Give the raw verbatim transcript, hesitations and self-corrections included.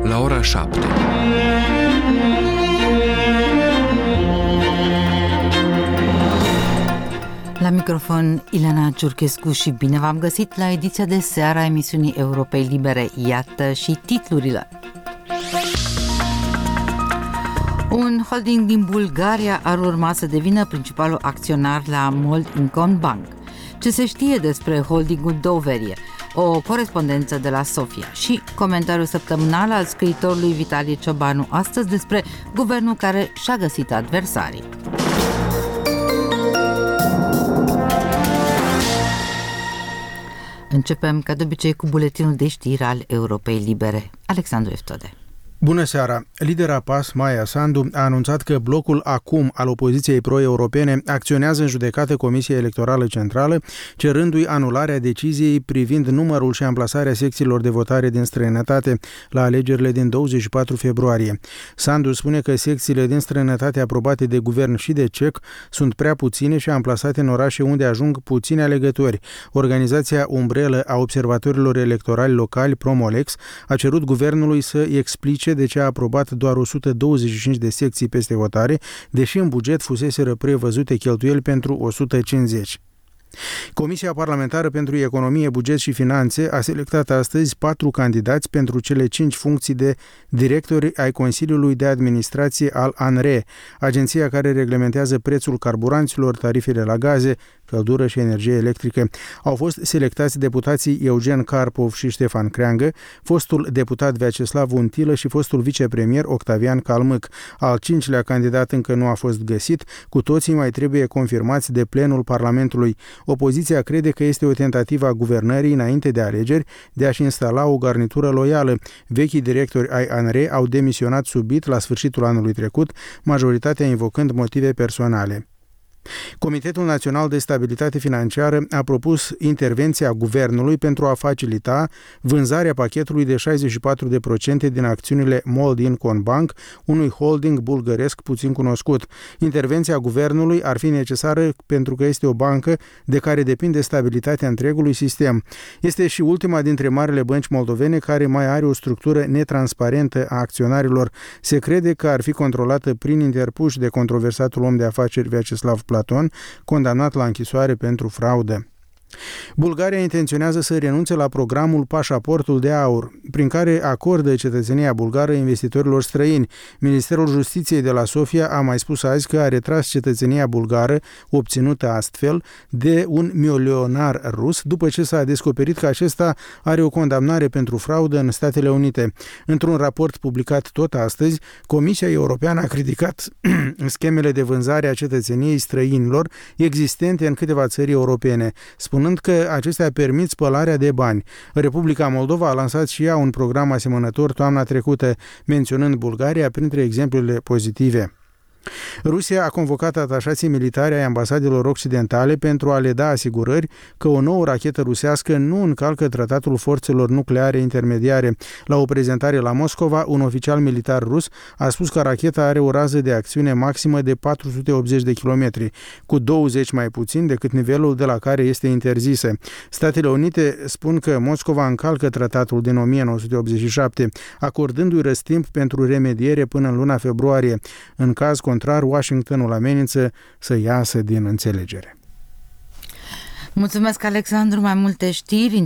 la ora șapte. La microfon Ileana Ciurchescu și bine v-am găsit la ediția de seară a emisiunii Europei Libere. Iată și titlurile. Un holding din Bulgaria ar urma să devină principalul acționar la Mold-Incon Bank. Ce se știe despre holdingul Doverie? O corespondență de la Sofia și comentariul săptămânal al scriitorului Vitalie Ciobanu astăzi despre guvernul care și-a găsit adversarii. Începem, ca de obicei, cu buletinul de știri al Europei Libere. Alexandru Eftode. Bună seara! Lidera P A S, Maia Sandu, a anunțat că blocul Acum al opoziției pro-europene acționează în judecată Comisia Electorală Centrală, cerându-i anularea deciziei privind numărul și amplasarea secțiilor de votare din străinătate la alegerile din douăzeci și patru februarie. Sandu spune că secțiile din străinătate aprobate de guvern și de C E C sunt prea puține și amplasate în orașe unde ajung puțini alegători. Organizația umbrelă a observatorilor electorali locali, Promolex, a cerut guvernului să explice de ce a aprobat doar o sută douăzeci și cinci de secții peste votare, deși în buget fuseseră prevăzute cheltuieli pentru o sută cincizeci. Comisia Parlamentară pentru Economie, Buget și Finanțe a selectat astăzi patru candidați pentru cele cinci funcții de directori ai Consiliului de Administrație al ANRE, agenția care reglementează prețul carburanților, tarifele la gaze, căldură și energie electrică. Au fost selectați deputații Eugen Karpov și Ștefan Creangă, fostul deputat Vyacheslav Untilă și fostul vicepremier Octavian Calmâc. Al cincilea candidat încă nu a fost găsit, cu toții mai trebuie confirmați de plenul Parlamentului. Opoziția crede că este o tentativă a guvernării înainte de alegeri de a-și instala o garnitură loială. Vechii directori ai ANRE au demisionat subit la sfârșitul anului trecut, majoritatea invocând motive personale. Comitetul Național de Stabilitate Financiară a propus intervenția guvernului pentru a facilita vânzarea pachetului de șaizeci și patru la sută din acțiunile Mold-Incon Bank, unui holding bulgăresc puțin cunoscut. Intervenția guvernului ar fi necesară pentru că este o bancă de care depinde stabilitatea întregului sistem. Este și ultima dintre marile bănci moldovene care mai are o structură netransparentă a acționarilor. Se crede că ar fi controlată prin interpuși de controversatul om de afaceri Vyacheslav Platon, condamnat la închisoare pentru fraudă. Bulgaria intenționează să renunțe la programul Pașaportul de Aur, prin care acordă cetățenia bulgară investitorilor străini. Ministerul Justiției de la Sofia a mai spus azi că a retras cetățenia bulgară, obținută astfel de un milionar rus, după ce s-a descoperit că acesta are o condamnare pentru fraudă în Statele Unite. Într-un raport publicat tot astăzi, Comisia Europeană a criticat schemele de vânzare a cetățeniei străinilor existente în câteva țări europene, spunând că acestea permit spălarea de bani. Republica Moldova a lansat și ea un program asemănător toamna trecută, menționând Bulgaria printre exemplele pozitive. Rusia a convocat atașații militari ai ambasadelor occidentale pentru a le da asigurări că o nouă rachetă rusească nu încalcă tratatul forțelor nucleare intermediare. La o prezentare la Moscova, un oficial militar rus a spus că racheta are o rază de acțiune maximă de patru sute optzeci de kilometri, cu douăzeci mai puțin decât nivelul de la care este interzisă. Statele Unite spun că Moscova încalcă tratatul din o mie nouă sute optzeci și șapte, acordându-i răstimp pentru remediere până în luna februarie. În caz contrar, Washingtonul amenință să iasă din înțelegere. Mulțumesc, Alexandru. Mai multe știri.